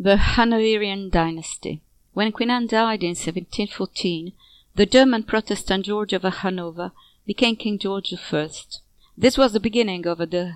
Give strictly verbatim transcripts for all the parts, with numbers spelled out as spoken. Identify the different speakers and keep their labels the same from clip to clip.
Speaker 1: The Hanoverian dynasty. When Queen Anne died in seventeen fourteen, the German Protestant George of Hanover became King George the First. This was the beginning of the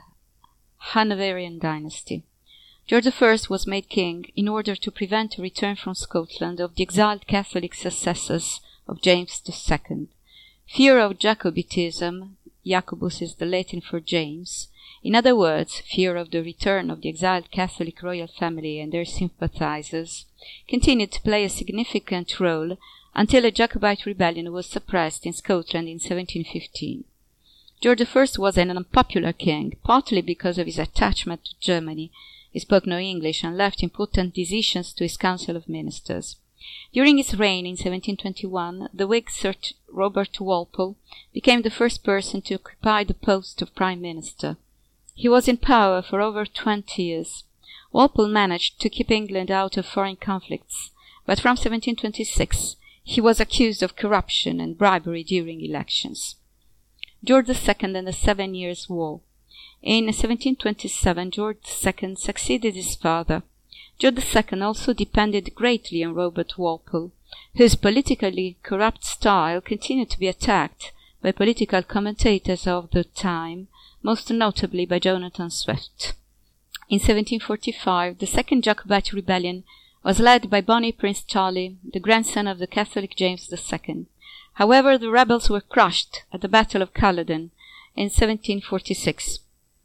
Speaker 1: Hanoverian dynasty. George the First was made king in order to prevent a return from Scotland of the exiled Catholic successors of James the Second. Fear of Jacobitism, Jacobus is the Latin for James, in other words, fear of the return of the exiled Catholic royal family and their sympathizers, continued to play a significant role until a Jacobite rebellion was suppressed in Scotland in seventeen fifteen. George the First was an unpopular king, partly because of his attachment to Germany. He spoke no English and left important decisions to his Council of Ministers. During his reign in seventeen twenty-one, the Whig Sir Robert Walpole became the first person to occupy the post of Prime Minister. He was in power for over twenty years. Walpole managed to keep England out of foreign conflicts, but from seventeen twenty-six he was accused of corruption and bribery during elections. George the Second and the Seven Years' War. In seventeen twenty-seven, George the Second succeeded his father. George the Second also depended greatly on Robert Walpole, whose politically corrupt style continued to be attacked by political commentators of the time, most notably by Jonathan Swift. In seventeen forty-five, the Second Jacobite Rebellion was led by Bonnie Prince Charlie, the grandson of the Catholic James the Second. However, the rebels were crushed at the Battle of Culloden in seventeen forty-six.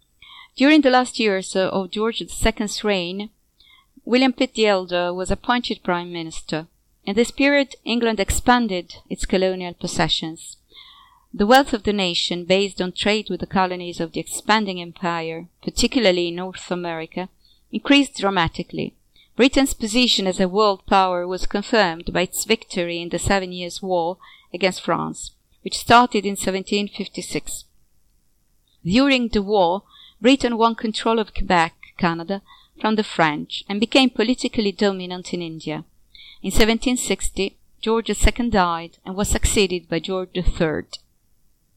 Speaker 1: During the last years of George the Second's reign, William Pitt the Elder was appointed Prime Minister. In this period, England expanded its colonial possessions. The wealth of the nation, based on trade with the colonies of the expanding empire, particularly in North America, increased dramatically. Britain's position as a world power was confirmed by its victory in the Seven Years' War against France, which started in seventeen fifty-six. During the war, Britain won control of Quebec, Canada, from the French and became politically dominant in India. In seventeen sixty, George the Second died and was succeeded by George the Third.